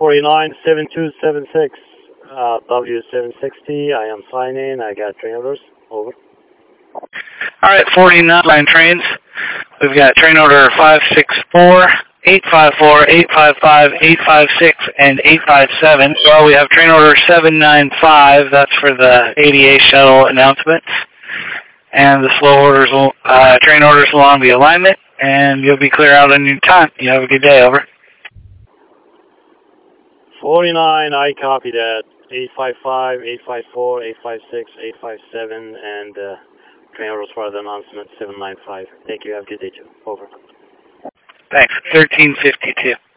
497276, W760. I am signing. I got train orders. Over. Alright, 49 line trains. We've got train order 564, 854, 855, 856, and 857. Well, we have train order 795. That's for the ADA shuttle announcements. And the slow orders, train orders along the alignment, and you'll be clear out on your time. You have a good day, over. 49, I copy that. 855, 854, 856, 857, and train orders for the announcement 795. Thank you. Have a good day, too. Over. Thanks. 1352.